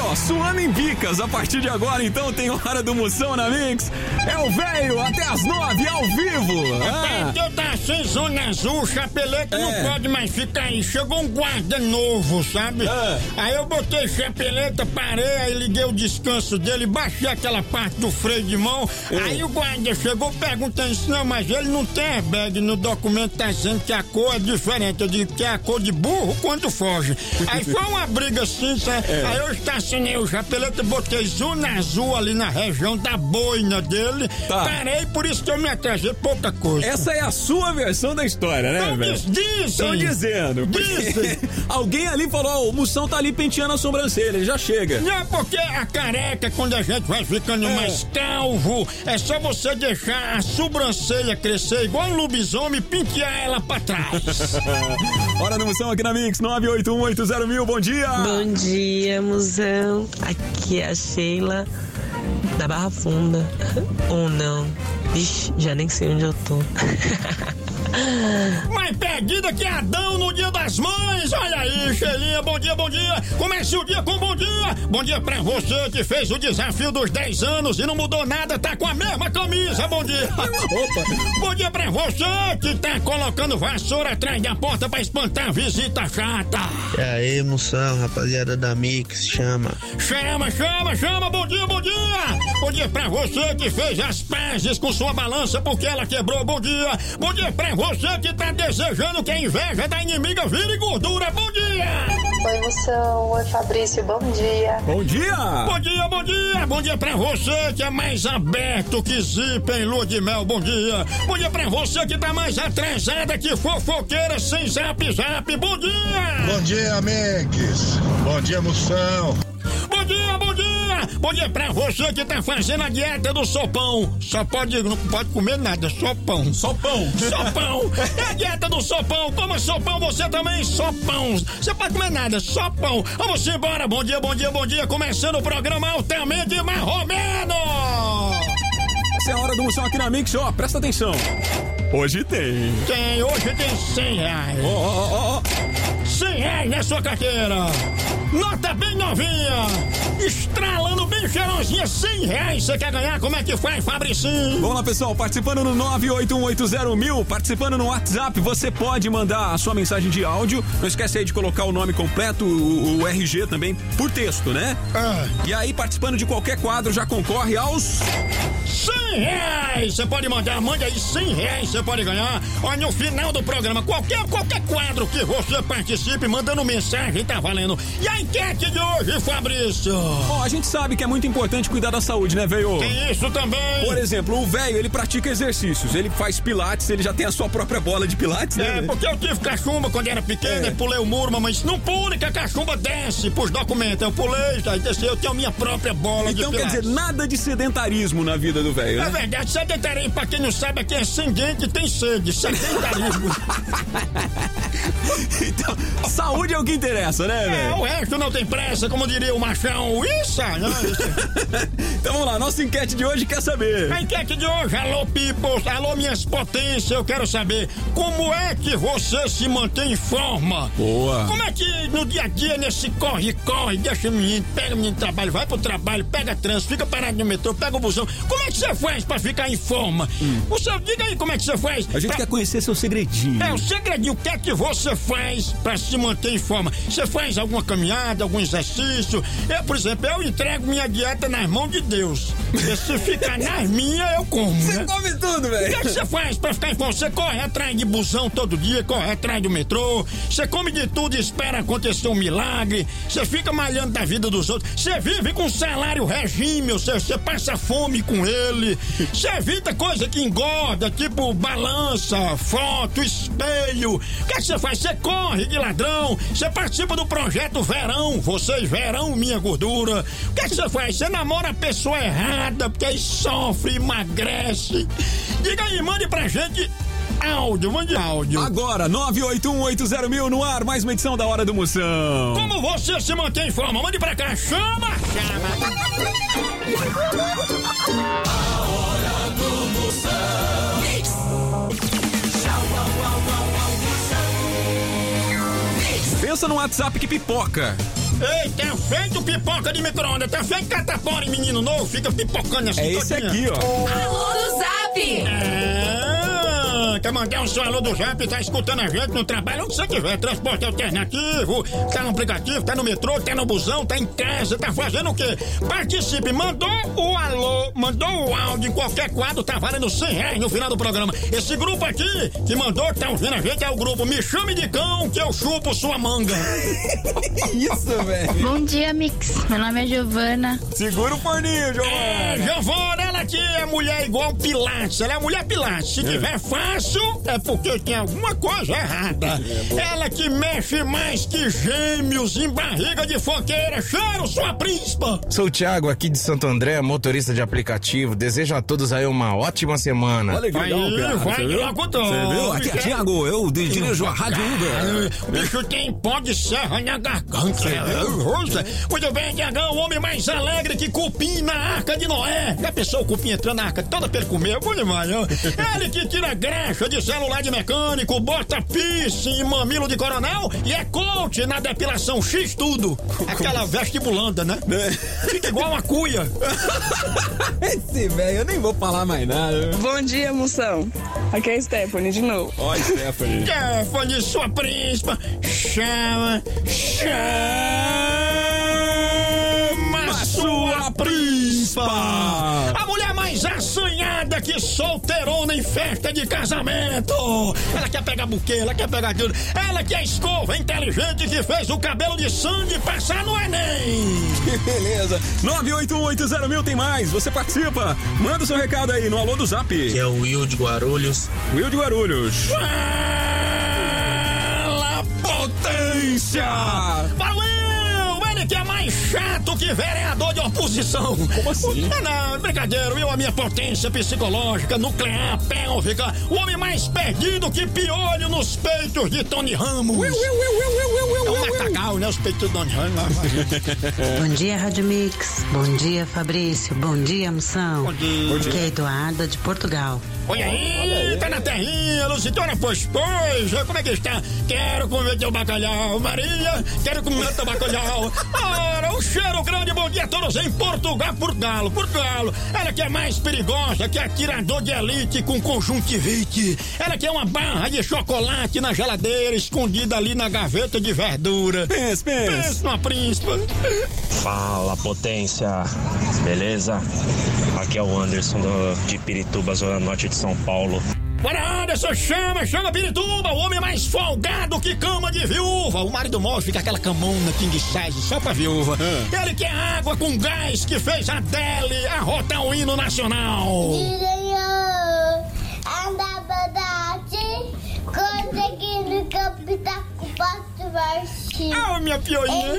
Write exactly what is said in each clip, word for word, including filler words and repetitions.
ó, suando em bicas. A partir de agora, então, tem hora do Moção na Mix. É o velho, até as nove, ao vivo. Ah. Eu tá sem zona azul, chapeleta é. Não pode mais ficar aí. Chegou um guarda novo, sabe? É. Aí eu botei chapeleta, parei, aí liguei o descanso dele, baixei aquela parte do freio de mão. É. Aí o guarda chegou perguntando assim, não, mas ele não tem airbag, no documento tá dizendo que a cor é diferente. Eu digo que é a cor de burro quando foge. Aí foi uma briga assim, sabe? É. Aí eu estacionei o chapeleta, botei zona azul ali na região da boina dele. Tá. Parei, por isso que eu me atrasei pouca coisa. Essa é a sua versão da história, né, velho? Dizem. Estão dizendo. Dizem. Alguém ali falou, ó, oh, o Moção tá ali penteando a sobrancelha, ele já chega. Não, porque a careca, quando a gente vai ficando é. mais calvo, é só você deixar a sobrancelha crescer igual um lobisomem e pentear ela pra trás. Hora do Moção aqui na Mix, nove oito um oito zero mil, bom dia! Bom dia, Moção. Aqui é a Sheila da Barra Funda. Ou não. Ixi, já nem sei onde eu tô. Mais perdida que Adão no dia das mães. Olha aí, Sheilinha, bom dia, bom dia. Comece o dia com bom dia. Bom dia pra você que fez o desafio dos dez anos e não mudou nada, tá com a mesma camisa, bom dia. Opa. Bom dia pra você que tá colocando vassoura atrás da porta pra espantar a visita chata. E aí, Moção, rapaziada da Mix, chama. Chama, chama, chama, bom dia, bom dia. Bom dia pra você que fez as pazes com sua balança porque ela quebrou, bom dia. Bom dia pra você que tá desejando que a inveja da inimiga vire gordura, bom dia! Oi, Moção, oi, Fabrício, bom dia! Bom dia! Bom dia, bom dia! Bom dia pra você que é mais aberto que zipa em lua de mel, bom dia! Bom dia pra você que tá mais atrasada que fofoqueira sem zap zap, bom dia! Bom dia, Mix! Bom dia, Moção! Bom dia, bom dia! Bom dia pra você que tá fazendo a dieta do sopão. Só pode, não pode comer nada, só pão. Só pão. Só pão. É a dieta do sopão. Coma sopão, você também, só pão. Você pode comer nada, só pão. Vamos embora. Bom dia, bom dia, bom dia. Começando o programa altamente marromeno. Essa é a hora do Moção aqui na Mix, ó, presta atenção. Hoje tem. Tem, hoje tem cem reais. Ó, ó, ó. cem reais na sua carteira. Nota bem novinha. Estralando bem cheirosinha. cem reais. Você quer ganhar? Como é que faz, Fabricinho? Vamos lá, pessoal. Participando no nove oito um oito zero mil. Participando no WhatsApp. Você pode mandar a sua mensagem de áudio. Não esquece aí de colocar o nome completo, o, o R G também, por texto, né? Ah. E aí, participando de qualquer quadro, já concorre aos... cem reais! Você pode mandar, mande aí cem reais, você pode ganhar. Olha, no final do programa, qualquer, qualquer quadro que você participe, mandando mensagem, tá valendo. E a enquete de hoje, Fabrício? Bom, a gente sabe que é muito importante cuidar da saúde, né, velho? Tem isso também. Por exemplo, o velho, ele pratica exercícios, ele faz pilates, ele já tem a sua própria bola de pilates, né? É, porque eu tive cachumba quando era pequeno, é. pulei o muro, mamãe disse, não pule que a cachumba desce pros documentos. Eu pulei, aí desci, eu tenho a minha própria bola então, de pilates. Então quer dizer, nada de sedentarismo na vida do velho, né? É verdade, sedentarismo, pra quem não sabe, aqui é sem dente e tem sede, sedentarismo. Então, saúde é o que interessa, né, velho? É, o resto não tem pressa, como diria o machão. Isso, não, isso. Então vamos lá, nossa enquete de hoje quer saber. A enquete de hoje, alô, people, alô, minhas potências, eu quero saber como é que você se mantém em forma? Boa. Como é que no dia a dia, nesse corre-corre, deixa o menino, pega o menino do trabalho, vai pro trabalho, pega trânsito, fica parado no metrô, pega o busão. Como é que você faz pra ficar em forma? Hum. Você, diga aí como é que você faz. A gente pra... quer conhecer seu segredinho. É, o segredinho, o que é que você faz pra se manter em forma? Você faz alguma caminhada, algum exercício? Eu, por exemplo, eu entrego minha dieta nas mãos de Deus. E se ficar nas minhas, eu como, Você né? come tudo, velho. O que é que você faz pra ficar em forma? Você corre atrás de busão todo dia, corre atrás do metrô, você come de tudo e espera acontecer um milagre, você fica malhando da vida dos outros, você vive com salário regime, você, você passa fome com ele, você evita coisa que engorda, tipo balança, foto, espelho. O que é que você faz? Você corre de ladrão, você participa do projeto Verão, vocês verão minha gordura. O que é que você faz? Você namora a pessoa errada, porque aí sofre, emagrece. Diga aí, mande pra gente áudio, mande áudio. Agora, nove oito um oito zero mil no ar, mais uma edição da Hora do Moção. Como você se mantém em forma? Mande pra cá, chama! Chama! A Hora do Moção. Mix. Tchau, au, au, au, au, Moção. Mix. Pensa no WhatsApp que pipoca. Ei, tá feito pipoca de micro-ondas, tá feito catapora, menino novo, fica pipocando assim. É esse aqui, ó. Alô do Zap! É, quer mandar um seu alô do Zap, tá escutando a gente no trabalho, onde você tiver, transporte alternativo, tá no aplicativo, tá no metrô, tá no busão, tá em casa, tá fazendo o quê? Participe, mandou o alô, mandou o áudio em qualquer quadro, tá valendo cem reais no final do programa. Esse grupo aqui que mandou, tá ouvindo a gente, é o grupo Me Chame de Cão, que eu chupo sua manga. Isso, velho. Bom dia, Mix. Meu nome é Giovana. Segura o forninho, Giovana. É, Giovana, ela que é mulher igual Pilates, ela é mulher Pilates. Se tiver fácil, é porque tem alguma coisa errada. Ela que mexe mais que gêmeos em barriga de fogueira. Cheiro, sua príncipa. Sou o Thiago, aqui de Santo André, motorista de aplicativo. Desejo a todos aí uma ótima semana. Olha que legal, cara. Vai logo todo. Você viu? Aqui é Thiago, eu dirijo a Rádio Uber. O bicho tem pó de serra na garganta. Muito bem, Tiagão, o homem mais alegre que cupim na Arca de Noé. Já pensou o cupim entrando na arca toda pra ele comer? Bom demais, não? Ele que tira graxa de celular de mecânico, bota piercing e mamilo de coronel e é coach na depilação X tudo. Aquela vestibulanda, né? Fica igual uma cuia. Esse velho, eu nem vou falar mais nada. Bom dia, moção. Aqui é a Stephanie de novo. Ó, Stephanie. Stephanie, sua príncipa. Chama, chama sua príncipa. A mulher mais assanhada que solteirona em festa de casamento. Ela quer pegar buquê, ela quer pegar tudo. Ela que é escova inteligente que fez o cabelo de Sandy passar no Enem. Que beleza. nove oito um oito zero mil tem mais. Você participa. Manda o seu recado aí no Alô do Zap. Que é o Will de Guarulhos. Will de Guarulhos. Fala, potência! Para o Will! Ele que é mais chato que vereador de oposição. Como assim? Não, não, brincadeira. Will, a minha potência psicológica, nuclear, pélvica. O homem mais perdido que piolho nos peitos de Tony Ramos. Will, Will, Will, Will, Will, Will, é um matagal, né? Os peitos de Tony Ramos. Bom dia, Rádio Mix. Bom dia, Fabrício. Bom dia, Moção. Bom dia. Bom dia. Aqui é Eduarda de Portugal. Olha aí, tá na terrinha, Lucitona, pois, pois, como é que está? Quero comer teu bacalhau, Maria, quero comer teu bacalhau. Ora, um cheiro grande, bom dia a todos em Portugal, Portugal, Portugal. Ela que é mais perigosa que atirador de elite com conjuntivite. Ela que é uma barra de chocolate na geladeira, escondida ali na gaveta de verdura. Pensa, pensa. Pensa numa príncipa. Fala, potência, beleza? Aqui é o Anderson do, de Pirituba, Zona Norte de São Paulo. Bora, Anderson, chama, chama Pirituba, o homem mais folgado que cama de viúva. O marido morre, fica aquela camona king size só pra viúva. Ah. Ele quer água com gás que fez a Adele arrotar o hino nacional. Anda verdade, conseguindo captar com o passo baixinho. Ah, minha pioinha.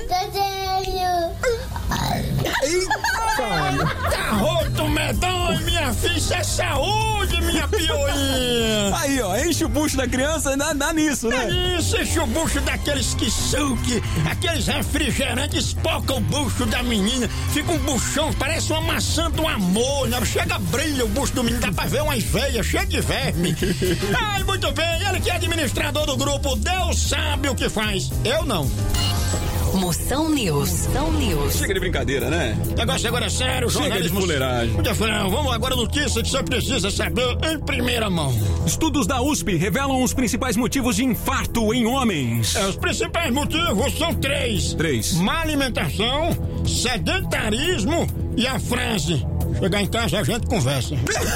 Arroto medonho, minha filha, é saúde, minha pioinha. Aí, ó, enche o bucho da criança, dá, dá nisso, né? É isso, enche o bucho daqueles que suque, aqueles refrigerantes espocam o bucho da menina, fica um buchão, parece uma maçã do amor, né? Chega, brilha o bucho do menino, dá pra ver umas veias, cheio de verme. Ai, muito bem, ele que é administrador do grupo, Deus sabe o que faz, eu não. Moção News. Moção News. Chega de brincadeira, né? O negócio agora é sério, Chega de fuleiragem. Muito frio. Vamos agora notícia que você precisa saber em primeira mão. Estudos da U S P revelam os principais motivos de infarto em homens. É, os principais motivos são três. Três. Má alimentação, sedentarismo e a frase: chegar em casa a gente conversa.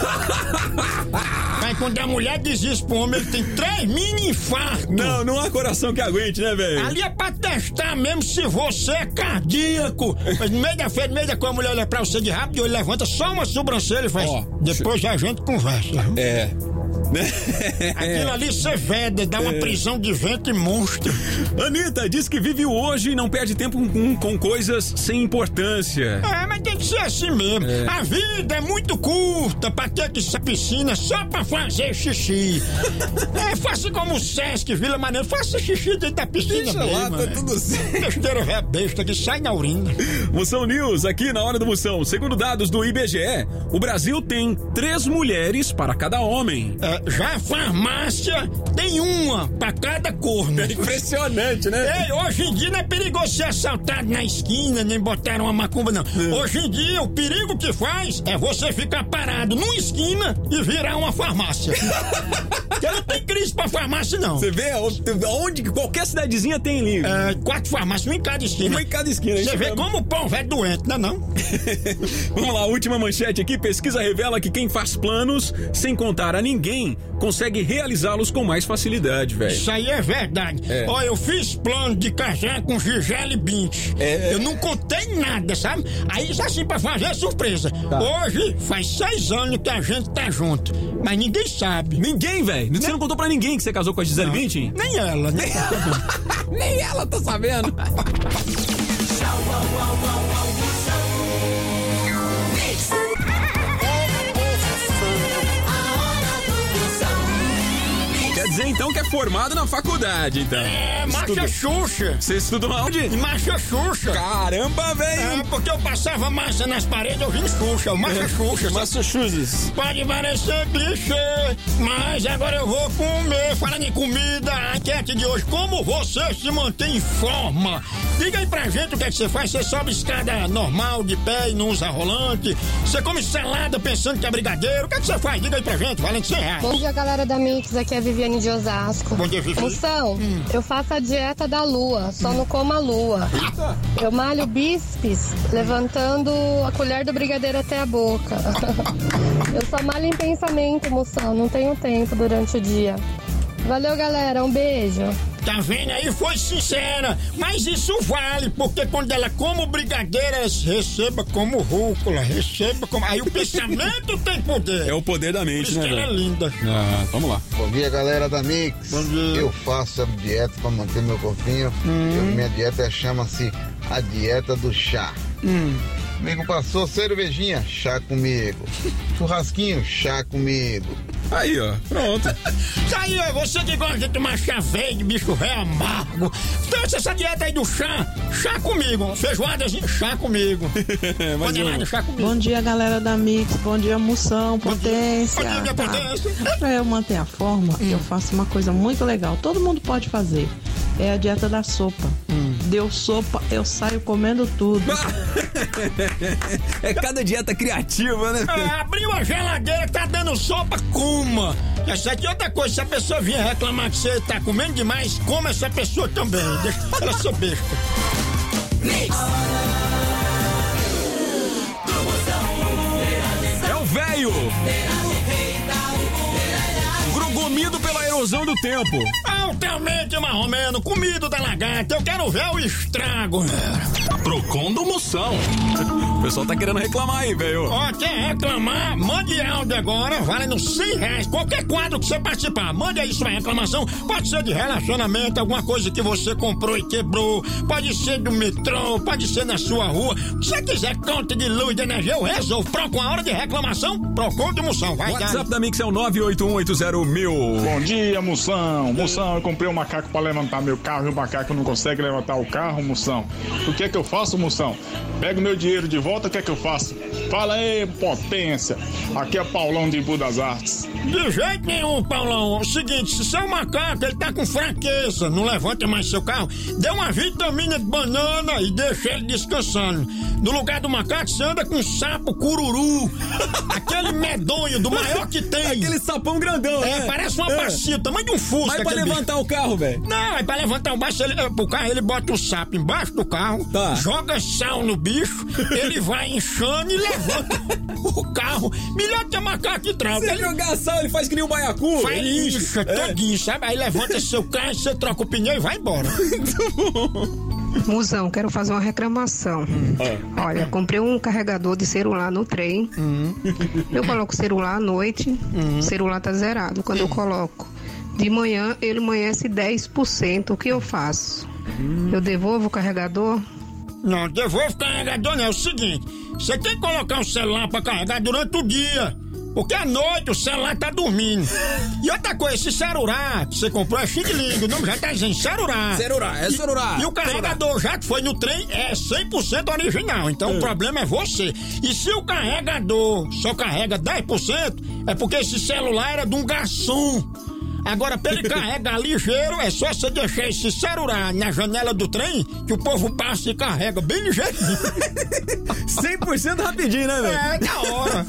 Aí quando a mulher diz isso pro homem, ele tem três mini infartos. Não, não há coração que aguente, né, velho? Ali é pra testar mesmo se você é cardíaco. Mas no meio da feira, no meio da coisa, a mulher olha pra você de rápido, ele levanta só uma sobrancelha e faz. Oh, depois deixa... a gente conversa. É. Aquilo ali você veda, dá uma é. prisão de vento e monstro. Anitta diz que vive o hoje e não perde tempo com, com coisas sem importância. É, mas tem que ser assim mesmo. É. A vida é muito curta pra ter que ser piscina só pra fazer xixi. É, faça como o Sesc, Vila Maneiro, faça xixi dentro da piscina. Deixa mesmo, lá, tá é. tudo certo. Besteira é besta que sai na urina. Moção News, aqui na hora do Moção. Segundo dados do I B G E, o Brasil tem três mulheres para cada homem. É, já a farmácia tem uma pra cada corno. É impressionante, né? Ei, hoje em dia não é perigoso ser assaltado na esquina, nem botar uma macumba, não. É. Hoje em dia, o perigo que faz é você ficar parado numa esquina e virar uma farmácia. Porque não tem crise pra farmácia, não. Você vê onde qualquer cidadezinha tem ali. É, quatro farmácias, uma em cada esquina. Uma em cada esquina. Você vê como o pão velho doente, não é não? Vamos lá, última manchete aqui. Pesquisa revela que quem faz planos sem contar a ninguém consegue realizá-los com mais facilidade, velho. Isso aí é verdade. É. Ó, eu fiz plano de casar com Gisele Bündchen. É. Eu não contei nada, sabe? Aí assim pra fazer surpresa. Tá. Hoje faz seis anos que a gente tá junto, mas ninguém sabe. Ninguém, velho? Você não contou pra ninguém que você casou com a Gisele Bündchen? Nem ela, nem ela. Nem ela tá sabendo. Tchau, au, au, au, au. Quer dizer então que é formado na faculdade, então. É, Marcha Xuxa. Você estudou onde? Marcha Xuxa. Caramba, velho. É, porque eu passava massa nas paredes, eu vim Xuxa, o Marcha Xuxa. Massachusetts. Pode parecer clichê, mas agora eu vou comer. Falando em comida, a enquete de hoje, como você se mantém em forma? Diga aí pra gente o que é que você faz. Você sobe escada normal, de pé e não usa rolante? Você come salada pensando que é brigadeiro? O que é que você faz? Diga aí pra gente, valendo cem reais. Bom dia, galera da Mix, aqui é a Viviane de Osasco. Bom dia, Vivi. Moção, hum. eu faço a dieta da lua, só hum. não como a lua. Eita. Eu malho bíceps, levantando a colher do brigadeiro até a boca. Eu só malho em pensamento, moção, não tenho tempo durante o dia. Valeu, galera, um beijo. Tá vendo aí? Foi sincera. Mas isso vale, porque quando ela come brigadeiras, receba como rúcula, receba como... Aí o pensamento tem poder. É o poder da mente, isso né, que ela é linda. Ah, vamos lá. Bom dia, galera da Mix. Bom dia. Eu faço a dieta pra manter meu corpinho. Hum. Eu, minha dieta chama-se a dieta do chá. Hum. Comigo passou cervejinha, chá comigo. Churrasquinho, chá comigo. Aí, ó, pronto. Isso aí, ó, você que gosta de tomar chá verde, bicho velho amargo. Então essa dieta aí do chá, chá comigo. Feijoadazinha, chá comigo. Nada, chá comigo. Bom dia, galera da Mix. Bom dia, Moção, Potência. Bom dia, minha tá. potência. Pra eu manter a forma, hum. eu faço uma coisa muito legal. Todo mundo pode fazer. É a dieta da sopa. Hum. Deu sopa, eu saio comendo tudo. É cada dieta criativa, né? É, abriu a geladeira, tá dando sopa, coma. Essa aqui é outra coisa, se a pessoa vier reclamar que você tá comendo demais, coma essa pessoa também. Deixa ela ser besta. É o velho! Grugomido pela erosão do tempo. Altamente marromeno, comido da lagarta. Eu quero ver o estrago. Procon do Moção. O pessoal tá querendo reclamar aí, velho. Ó, quer reclamar? Mande áudio agora, valendo cem reais. Qualquer quadro que você participar, mande aí sua reclamação. Pode ser de relacionamento, alguma coisa que você comprou e quebrou. Pode ser do metrô, pode ser na sua rua. Se você quiser conta de luz, de energia, eu resolvo. Procon a hora de reclamação, Procon do Moção. Vai, o WhatsApp da Mix é o nove oito um oito zero mil. Bom dia, Moção. Moção, eu comprei um macaco pra levantar meu carro e o macaco não consegue levantar o carro, Moção. O que é que eu faço, Moção? Pego meu dinheiro de volta, o que é que eu faço? Fala aí, potência. Aqui é Paulão de Embu das Artes. De jeito nenhum, Paulão. O seguinte, se seu macaco ele tá com fraqueza, não levanta mais seu carro, dê uma vitamina de banana e deixa ele descansando. No lugar do macaco, você anda com um sapo cururu. Aquele medonho, do maior que tem. Aquele sapão grandão, É, né? parece uma é. bacia, tamanho de um fusca. Mas pra levantar bicho. o carro, velho? Não, é pra levantar o baixo, ele, o carro, ele bota o sapo embaixo do carro, tá. joga sal no bicho, ele vai inchando e levanta o carro. Melhor que a macaco que tranca. Se ele jogar sal, ele faz que nem um baiacu. Faz ele incha é. todinho, sabe? Aí levanta seu carro, você troca o pneu e vai embora. Muito bom. Musão, quero fazer uma reclamação. Hum. Olha, comprei um carregador de celular no trem. Hum. Eu coloco o celular à noite, hum. o celular tá zerado. Quando hum. eu coloco de manhã, ele amanhece dez por cento. O que eu faço? Hum. Eu devolvo o carregador? Não, devolvo carregador não, é o seguinte, você tem que colocar um celular pra carregar durante o dia, porque à noite o celular tá dormindo. E outra coisa, esse celular que você comprou é Xing Ling, o nome já tá dizendo celular. Celular, é celular. E, e o carregador, já que foi no trem, é cem por cento original, então é. O problema é você. E se o carregador só carrega dez por cento, é porque esse celular era de um garçom. Agora, pra ele carregar ligeiro, é só você deixar esse celular na janela do trem, que o povo passa e carrega bem ligeirinho. cem por cento rapidinho, né, velho? É, da hora.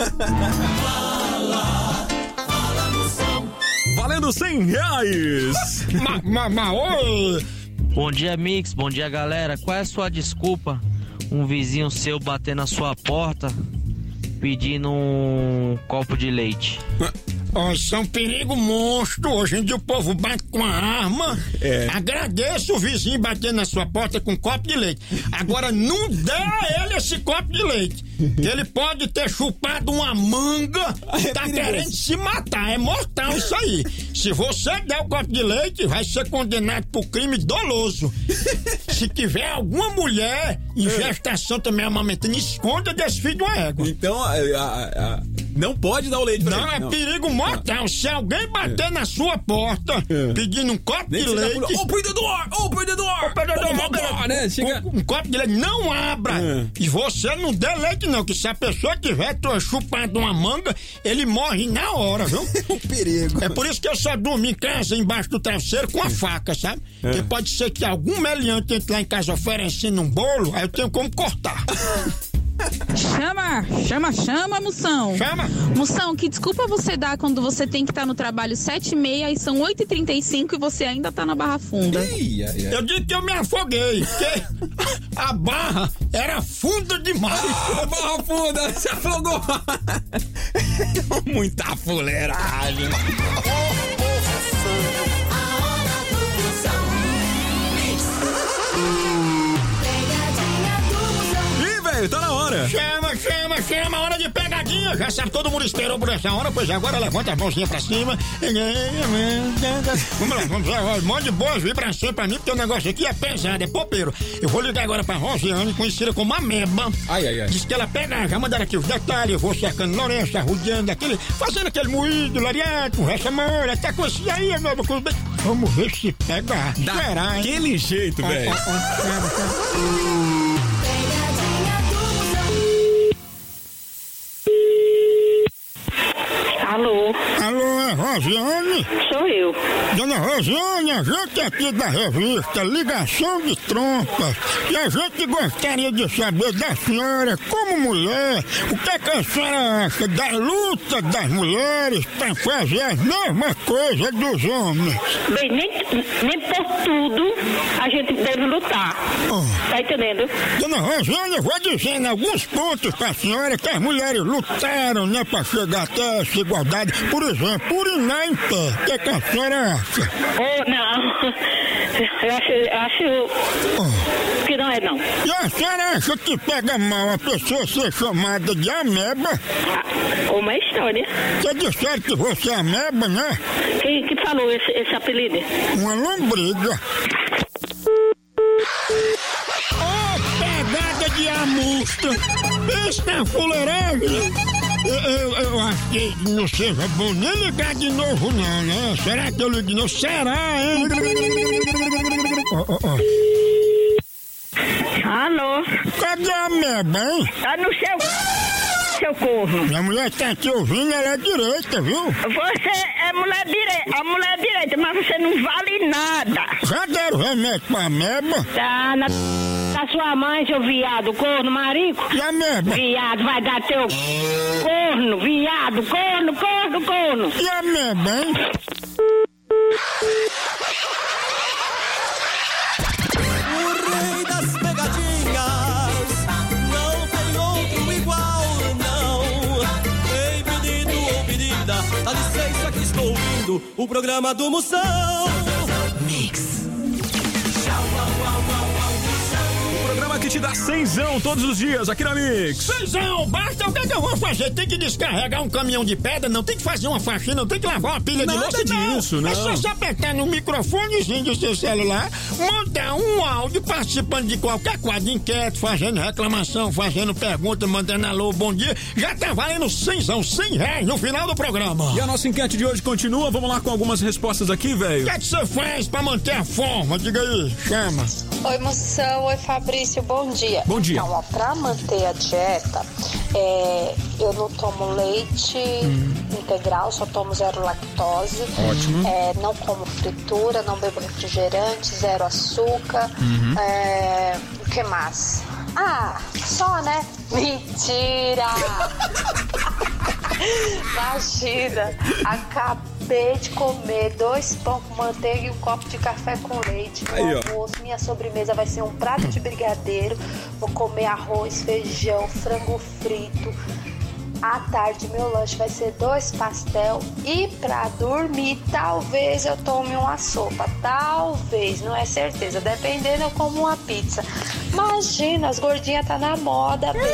Fala, fala Moção. Valendo cem reais. ma, ma, ma, oi. Bom dia, Mix. Bom dia, galera. Qual é a sua desculpa? Um vizinho seu bater na sua porta pedindo um copo de leite. Oh, isso é um perigo monstro. Hoje em dia o povo bate com a arma. É. Agradeço o vizinho bater na sua porta com um copo de leite. Agora não dê a ele esse copo de leite. Que ele pode ter chupado uma manga e é tá perigoso. Querendo se matar. É mortal isso aí. Se você der o copo de leite, vai ser condenado por crime doloso. Se tiver alguma mulher em gestação também amamentando, esconda desse filho de uma égua. Então, a, a, a, não pode dar o leite pra não, ele. É não, é perigo mortal. Se alguém bater é. na sua porta é. pedindo um copo Nem de leite... Ô, oh, perdedor! Ô, oh, perdedor! Ô, oh, perdedor! Oh, oh, né? Chega... um, um copo de leite, não abra! É. E você não dê leite não, que se a pessoa tiver chupado uma manga, ele morre na hora, viu? O perigo. É por isso que eu só durmo em casa, embaixo do travesseiro, com a faca, sabe? É. Porque pode ser que algum meliante entre lá em casa oferecendo um bolo, aí eu tenho como cortar. Chama, chama, chama, Moção. Chama. Moção, que desculpa você dá quando você tem que estar no trabalho sete e meia e são oito e trinta e cinco e você ainda tá na Barra Funda? Ia, ia. Eu disse que eu me afoguei, porque a barra era funda demais. A Barra Funda, se afogou. Muita fuleiragem. Tá na hora. Chama, chama, chama, hora de pegadinha. Já sabe, todo mundo esperou por essa hora, pois agora levanta a mãozinha pra cima. Vamos lá, vamos lá. Mande boas vibrações pra mim, porque o negócio aqui é pesado, é popeiro. Eu vou ligar agora pra Rosiane, conhecida como Ameba. Ai, ai, ai. Diz que ela pega, já mandaram aqui os detalhes. Eu vou cercando Lourenço, arrudeando aquele, fazendo aquele moído, lariado, com essa mão, até com esse aí, com... Vamos ver se pega. Daquele jeito, velho. Alô? Alô, é Rosiane? Sou eu. Dona Rosiane, a gente aqui da revista Ligação de Trompas, e a gente gostaria de saber da senhora, como mulher, o que, é que a senhora acha da luta das mulheres para fazer as mesmas coisas dos homens? Bem, nem, nem por tudo a gente deve lutar. Oh. Tá entendendo? Dona Rosiane, eu vou dizendo alguns pontos pra senhora que as mulheres lutaram, né, pra chegar até essa igualdade. Por exemplo, urinar em pé. O que, é que a senhora acha? Oh, não. Eu acho, acho oh. que não é, não. E a senhora acha que pega mal a pessoa ser chamada de ameba? Ah, uma história. Você disseram que você é ameba, né? Quem que falou esse, esse apelido? Uma lombriga. Oh, pegada de amustra. Isso é fuleiragem. Eu, eu, eu acho que não seja bom nem ligar de novo, não, né? Será que eu ligo de novo? Será, hein? Oh, oh, oh. Alô? Cadê a ameba, hein? Tá no seu... seu corno. Minha mulher tá te ouvindo, ela é direita, viu? Você é mulher direita, a mulher direita, mas você não vale nada. Já deram remédio pra ameba? Tá na... da sua mãe, seu viado, corno, marico. E a ameba? Viado, vai dar teu corno, viado, corno, corno, corno. E a ameba, hein? O rei das pegadinhas, não tem outro igual, não. Ei, pedido ou pedida, dá licença que estou ouvindo o programa do Moção. Mix. O programa que te dá cenzão todos os dias aqui na Mix. Cenzão, basta o que, é que eu vou fazer? Tem que descarregar um caminhão de pedra, não tem que fazer uma faxina, não tem que lavar uma pilha Nada de louça, disso, não. É só você apertar no microfonezinho do seu celular, mandar um áudio participando de qualquer quadro de enquete, fazendo reclamação, fazendo pergunta, mandando alô, bom dia. Já tá valendo cenzão, cem reais no final do programa. E a nossa enquete de hoje continua, vamos lá com algumas respostas aqui, velho. O que é que você faz pra manter a forma? Diga aí, chama. Oi, Moção. Oi, Fabrício. Bom dia. Bom dia. Então, ó, pra manter a dieta, é, eu não tomo leite hum. integral, só tomo zero lactose. Ótimo. É, não como fritura, não bebo refrigerante, zero açúcar. Uhum. É, o que mais? Ah, só, né? Mentira! Imagina, acabei de comer dois pão com manteiga e um copo de café com leite. No Aí, almoço, minha sobremesa vai ser um prato de brigadeiro. Vou comer arroz, feijão, frango frito. À tarde, meu lanche vai ser dois pastel. E pra dormir, talvez eu tome uma sopa. Talvez, não é certeza. Dependendo, eu como uma pizza. Imagina, as gordinhas tá na moda, bem.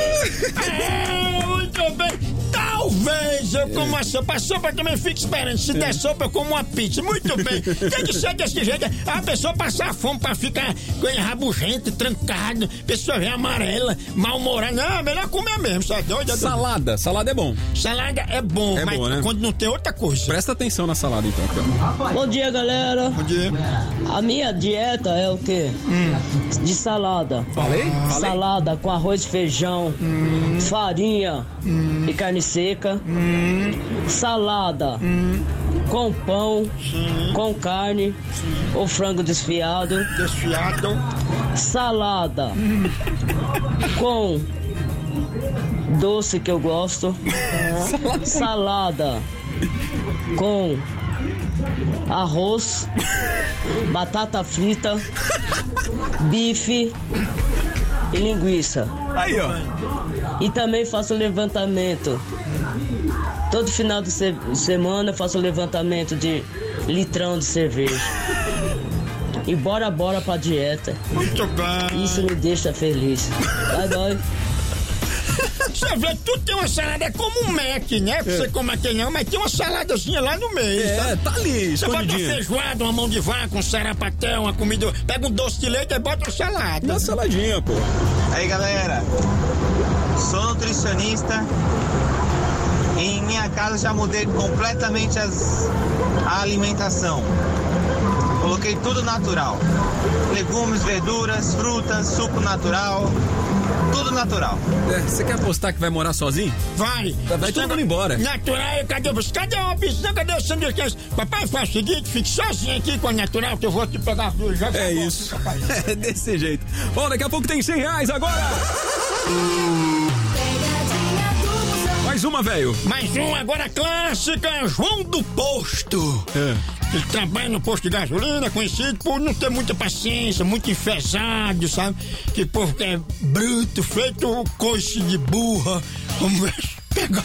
É, muito bem. Talvez eu como uma sopa. A sopa também fica esperando. Se der sopa, eu como uma pizza. Muito bem. Tem que ser desse jeito. A pessoa passar fome pra ficar rabugento, trancado. A pessoa vem amarela, mal-humorada. Não, melhor comer mesmo. Só doido. Salada. Salada é bom. Salada é bom, é mas bom, né? Quando não tem outra coisa. Presta atenção na salada, então. Cara. Bom dia, galera. Bom dia. A minha dieta é o quê? Hum. De salada. Falei? Falei? Salada com arroz, feijão, hum. farinha hum. e carne seca. Hum. Salada hum. com pão, Sim. com carne Sim. ou frango desfiado. Desfiado. Salada hum. com doce que eu gosto. Salada com arroz, batata frita, bife e linguiça. Aí, ó. E também faço levantamento. Todo final de se- semana eu faço levantamento de litrão de cerveja. E bora, bora pra dieta. Muito bem. Isso me deixa feliz. Bye, bye. Você vê, tudo tem uma salada, é como um Mac, né? Você come aquele não, mas tem uma saladazinha lá no meio. É, sabe? tá ali, Você bota uma escondidinha. feijoada, uma mão de vaca, um sarapatel, uma comida. Pega um doce de leite e bota uma salada. Uma saladinha, pô. Aí, galera, sou nutricionista. Em minha casa já mudei completamente as, a alimentação. Coloquei tudo natural. Legumes, verduras, frutas, suco natural. Tudo natural. É, você quer apostar que vai morar sozinho? Vai. Vai todo mundo embora. Natural, cadê você? Cadê uma pizza? Cadê o sanduíche? Papai, faz o seguinte, fique sozinho aqui com a natural que eu vou te pegar. Já É isso. É desse jeito. Bom, daqui a pouco tem cem reais agora. Mais uma, velho. Mais uma, agora clássica, João do Posto. É. Ele trabalha no posto de gasolina, conhecido por não ter muita paciência, muito enfesado, sabe? Que povo que é bruto, feito coice de burra. Vamos ver. Pegar.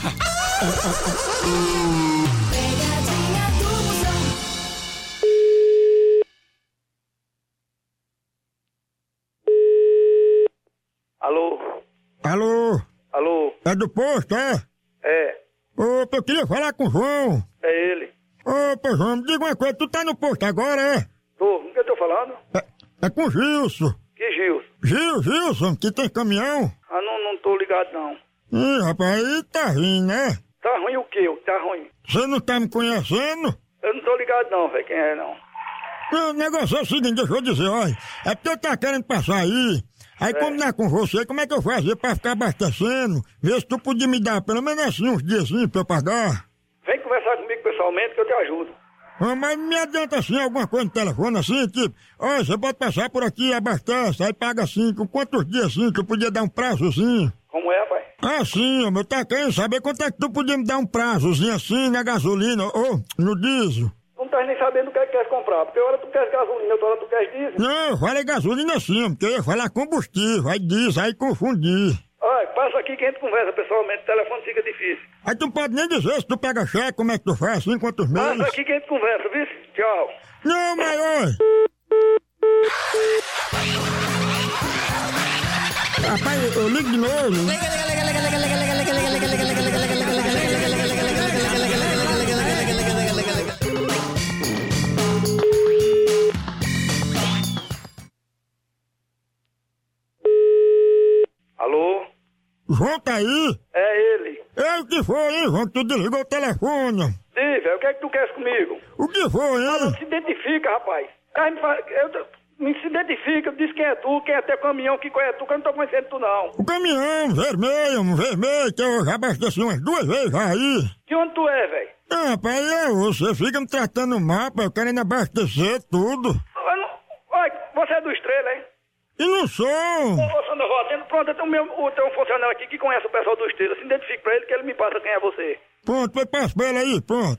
Alô? Alô? Alô? É do posto, é? É, Opa, eu queria falar com o João. é ele. Opa, João, me diga uma coisa, tu tá no posto agora, é? Tô, com quem eu tô falando? É, é com o Gilson. Que Gilson? Gil, Gilson, que tem caminhão. Ah, não, não tô ligado não. Ih, rapaz, aí tá rindo, né? Tá ruim o quê? Tá ruim? Você não tá me conhecendo? Eu não tô ligado não, velho, quem é não. O negócio é o seguinte, deixa eu dizer, olha. É porque eu tava querendo passar aí. Aí, É. como não é com você, como é que eu fazia pra ficar abastecendo? Vê se tu podia me dar pelo menos assim uns diazinhos pra eu pagar. Vem conversar comigo pessoalmente que eu te ajudo. Ah, mas me adianta assim alguma coisa no telefone assim, tipo, olha, você pode passar por aqui, abastece, aí paga assim, com quantos dias assim, que eu podia dar um prazozinho? Como é, pai? Ah, sim, eu tá querendo saber quanto é que tu podia me dar um prazozinho assim na gasolina, ou no diesel. Não tá nem sabendo o que é que quer comprar, porque hora tu quer gasolina, outra hora tu quer diesel. Não, eu falei gasolina sim, porque eu ia falar combustível, aí diesel, aí confundir. Olha, passa aqui que a gente conversa pessoalmente, o telefone fica difícil. Aí tu não pode nem dizer se tu pega cheque, como é que tu faz, assim, quantos meses. Passa aqui que a gente conversa, viu? Tchau. Não, mas oi. Rapaz, eu ligo de novo. Liga, liga, liga, liga, liga, liga, liga, liga, liga, liga, liga, liga, liga, liga, liga, liga, liga, Alô? João tá aí? É ele. É o que foi, hein, João? Tu desligou o telefone. Sim, velho, o que é que tu queres comigo? O que foi, hein? Não se identifica, rapaz. Aí me, fala, eu, me se identifica, diz quem é tu, quem é teu caminhão, que qual é tu, que eu não tô conhecendo tu, não. O caminhão, vermelho, um vermelho, que eu já abasteci umas duas vezes já aí. De onde tu é, velho? Ah, rapaz, é, você fica me tratando mal, pá, eu querendo abastecer tudo. Eu não, olha, você é do Estrela, hein? E não sou. Ô, Sandra Rosa, pronto, eu tenho, meu, eu tenho um funcionário aqui que conhece o pessoal do Estrela. Se identifique pra ele que ele me passa quem é você. Pronto, foi passa pra ele aí, pronto.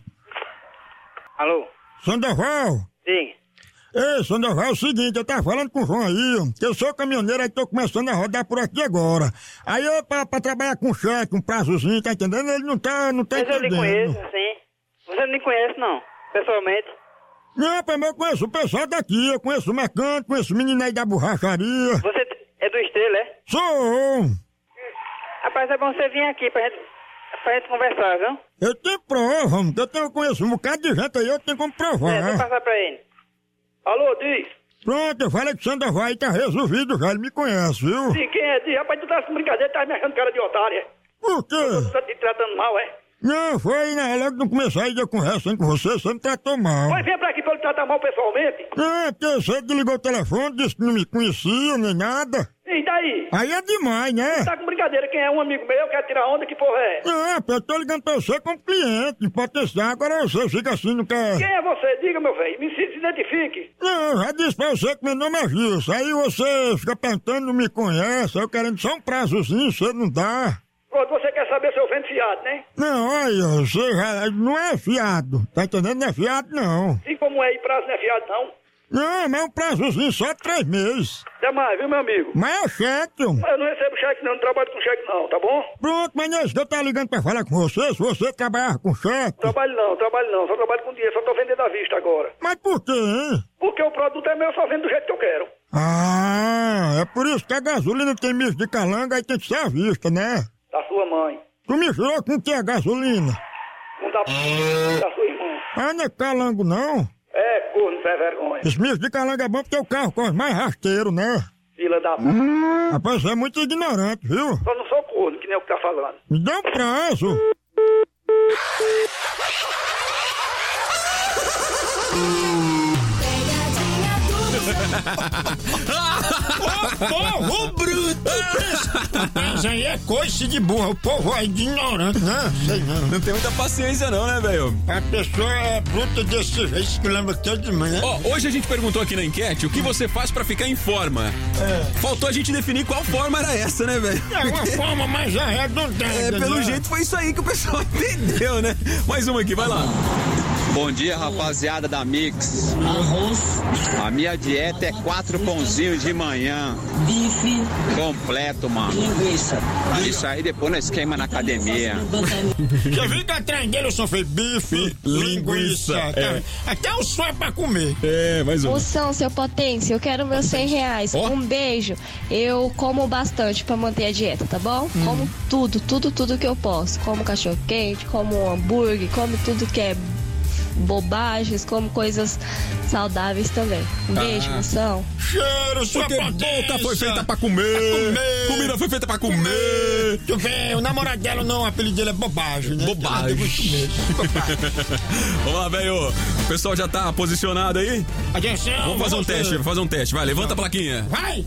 Alô? Sandoval? Sim. Ei, Sandoval, é o seguinte, eu tava falando com o João aí, que eu sou caminhoneiro e tô começando a rodar por aqui agora. Aí eu, pra, pra trabalhar com cheque, um prazozinho, tá entendendo? Ele não tá, não tá Mas eu entendendo. lhe conheço, sim. Você não me conhece, não, pessoalmente. Não, mas eu conheço o pessoal daqui, eu conheço o mecânico, conheço o menino aí da borracharia. Você é do Estrela, é? Sou! Rapaz, é bom você vir aqui pra gente, pra gente conversar, viu? Eu tenho prova, porque eu, tenho, eu conheço um bocado de gente aí, eu tenho como provar. É, vou passar pra ele. Alô, diz. Pronto, eu falei que o Sandoval aí tá resolvido já, ele me conhece, viu? Sim, quem é? Diz, rapaz, tu tá com brincadeira, tá me achando cara de otário, é? Por quê? Tu tá te tratando mal, é? Não, foi, né? Logo no começo aí de eu conversando com você, você me tratou mal. Mas vem pra aqui pra eu lhe tratar mal pessoalmente. Não, porque você desligou o telefone, disse que não me conhecia, nem nada. E daí? Aí é demais, né? Tu tá com brincadeira, quem é um amigo meu, quer tirar onda, que porra é? Não, eu tô ligando pra você como cliente, em potencial, agora você fica assim, não quer... Quem é você? Diga, meu velho, me se identifique. Não, já disse pra você que meu nome é Gilson, aí você fica perguntando, não me conhece, aí eu querendo só um prazozinho, você não dá. Pronto, você quer saber se eu vendo fiado, né? Não, olha, você já não é fiado, tá entendendo? Não é fiado, não. E como é, e prazo não é fiado, não? Não, mas é um prazozinho só de três meses. Até mais, viu, meu amigo? Mas é cheque, ó. Eu não recebo cheque, não, não trabalho com cheque, não, tá bom? Pronto, mas não é isso que eu tava ligando pra falar com você, se você trabalhar com cheque. Trabalho não, trabalho não, só trabalho com dinheiro, só tô vendendo à vista agora. Mas por quê, hein? Porque o produto é meu, eu só vendo do jeito que eu quero. Ah, é por isso que a gasolina tem misto de calanga, aí tem que ser à vista, né? Da sua mãe. Tu misturou com o que a gasolina? Não dá da sua irmã. Ah, não é calango, não? É, corno, sem vergonha. Esse misto de calango é bom porque o carro corre mais rasteiro, né? Fila da p... Hum. Rapaz, você é muito ignorante, viu? Só não sou corno, que nem o que tá falando. Me dá um prazo. Ô, povo bruto! Mas aí é coice de burra, o povo é ignorante, né? Sei não. Não tem muita paciência não, né, velho? A pessoa é bruta desse jeito que lembra todo de manhã. Ó, oh, hoje a gente perguntou aqui na enquete o que você faz pra ficar em forma. É. Faltou a gente definir qual forma era essa, né, velho? É uma forma mais arredondada. É, pelo né? jeito foi isso aí que o pessoal entendeu, né? Mais uma aqui, vai lá. Bom dia, rapaziada da Mix. Arroz. A minha dieta é quatro pãozinhos de manhã. Bife. Completo, mano. Linguiça. Isso aí depois nós queima na academia. Você fica atrás dele, eu só falei bife, linguiça. linguiça é. Até o som é pra comer. É, mais um. Moção, seu potência, eu quero meus cem reais. Oh. Um beijo. Eu como bastante pra manter a dieta, tá bom? Hum. Como tudo, tudo, tudo que eu posso. Como cachorro quente, como hambúrguer, como tudo que é bobagens, como coisas saudáveis também. Um beijo, ah. moção. Cheiro, sua Porque boca foi feita pra comer. pra comer. Comida foi feita pra comer. comer. Tu vê, o namorado dela não, o apelido dele é bobagem, né? Bobagem. Vamos lá, velho. O pessoal já tá posicionado aí? Atenção. Vamos fazer um ver. teste, vamos fazer um teste. Vai, levanta a plaquinha. Vai.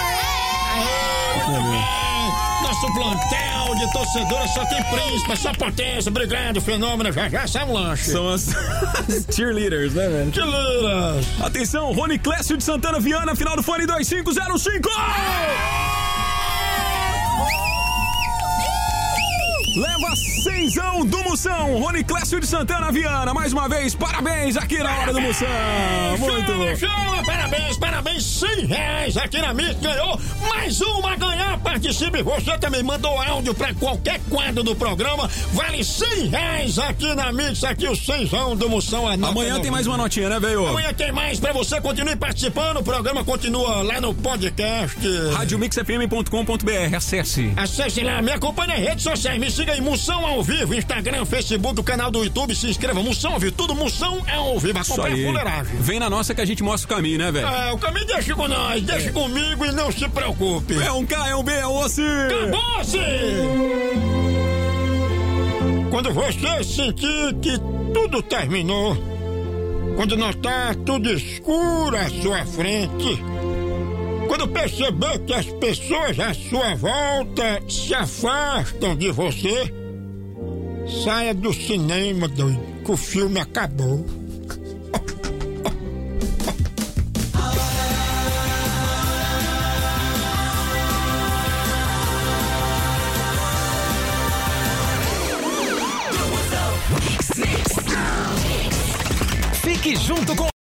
Nosso plantel de torcedores só tem príncipe, só potência, obrigado, fenômeno, já já sai um lanche. São as cheerleaders, né, velho? Cheerleaders. Atenção, Rony Clécio de Santana Viana, final do fone dois cinco zero cinco. Leva Cenzão do Moção, Rony Clécio de Santana Viana, mais uma vez, parabéns aqui na Hora do Moção. Muito bom. Show, parabéns, parabéns, cem reais aqui na Mix, ganhou mais uma a ganhar, participe, você também mandou áudio pra qualquer quadro do programa, vale cem reais aqui na Mix, aqui o Cenzão do Moção. Amanhã tem mais uma notinha, né, velho? Amanhã tem mais pra você, continue participando, o programa continua lá no podcast. rádio mix f m ponto com ponto b r, acesse. Acesse lá, me acompanhe nas redes sociais, me siga aí, Moção ao vivo, Instagram, Facebook, o canal do YouTube, se inscreva, Moção ao vivo, tudo Moção ao vivo, acompanha a fuleiragem. Vem na nossa que a gente mostra o caminho, né, velho? É, o caminho deixa com nós, deixa é. comigo e não se preocupe. É um K, é um B, é um osso. Acabou-se! Quando você sentir que tudo terminou, quando notar tudo escuro à sua frente, quando perceber que as pessoas à sua volta se afastam de você, saia do cinema, doido, que o filme acabou. Fique junto com